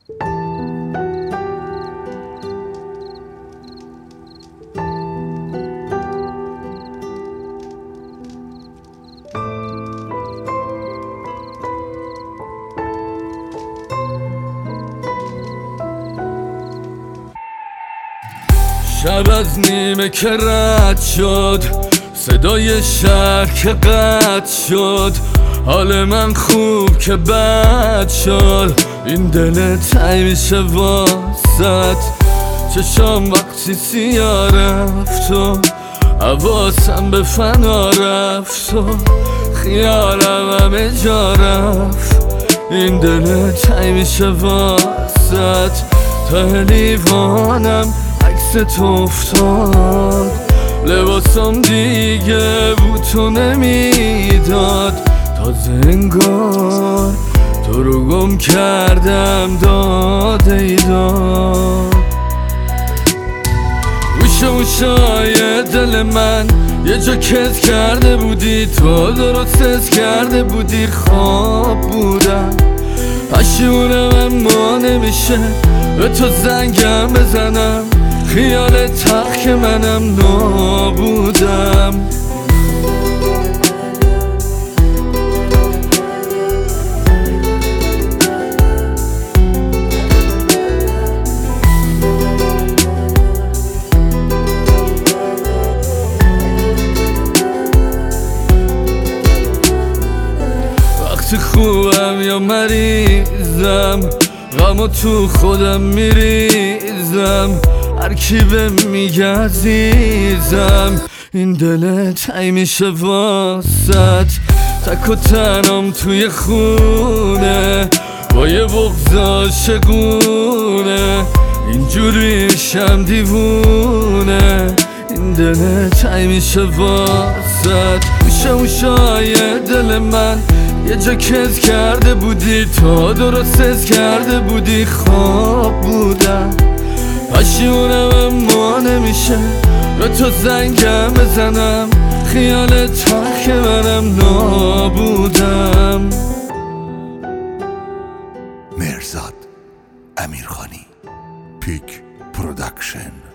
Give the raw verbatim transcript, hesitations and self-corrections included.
شب از نیمه که رد شد، صدای شهر که قطع شد، حال من خوب که بد شد. این دل تنگ میشه واسط، چشام وقتی سیاه رفت و حواسم به فنا رفت و خیالم همه جا رفت. این دل تنگ میشه واسط، تا لیوانم عکس تو افتاد، لباسم دیگه بوتو نمیداد. تازه انگار تو رو گم کردم داده ای داد. گوشه گوشای دل من یه جا کز کرده بودی، تو درست حس کرده بودی خواب بودم. پشیمونم اما نمیشه به تو زنگم بزنم، خیال تلخ که منم نابودم. وقتی خوبم یا مریضم، غمو تو خودم میریزم، هر کی به میگه عزیزم. این دل تنگ میشه واسط، تک و تنم توی خونه با یه بغض عاشقونه، اینجوری میشم دیوونه. این دل تنگ میشه واسط، گوشه گوشای دل من یه جا کز کرده بودی، تو درست حس کرده بودی خواب بودم. پشیمونم اما نمیشه به تو زنگم بزنم، خیال تلخ منم نابودم. مرزاد امیرخانی، پیک پروداکشن.